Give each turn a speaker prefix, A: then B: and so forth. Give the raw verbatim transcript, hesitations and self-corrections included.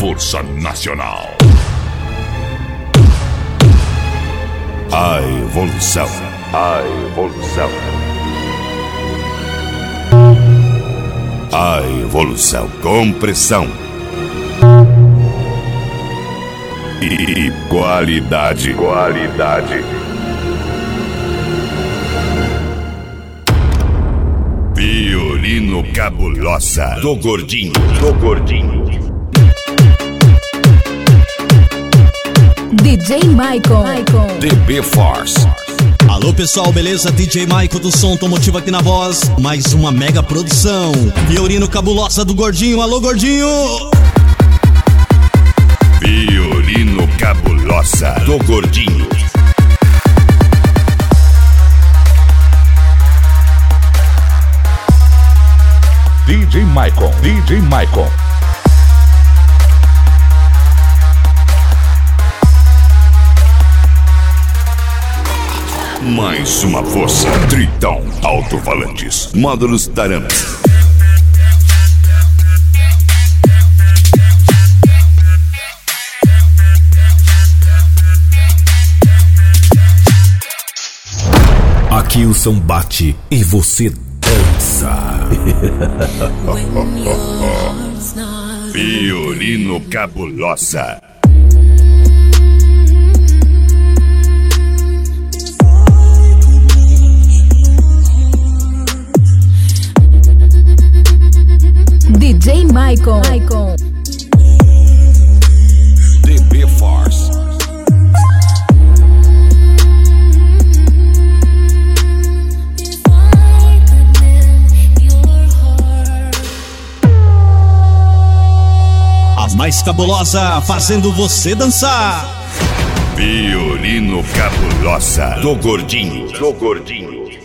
A: Força Nacional.
B: A evolução.
C: A evolução.
B: A evolução. Compressão. E qualidade.
C: Qualidade.
B: Violino Cabulosa do Gordinho.
C: Do Gordinho.
D: D J Michael. Michael.
B: D B Force.
E: Alô pessoal, beleza? D J Michael do Som Automotivo aqui na voz. Mais uma mega produção. Violino Cabulosa do Gordinho. Alô Gordinho.
B: Violino Cabulosa do Gordinho.
A: D J Michael. D J Michael.
B: Mais uma força. Tritão Alto-Falantes. Módulos Tarampes.
F: Aqui o som bate e você dança.
B: Violino Cabulosa.
D: D J Michael. Michael.
B: D B Force.
E: A mais cabulosa, fazendo você dançar.
B: Violino Cabulosa do Gordinho.
C: Do Gordinho.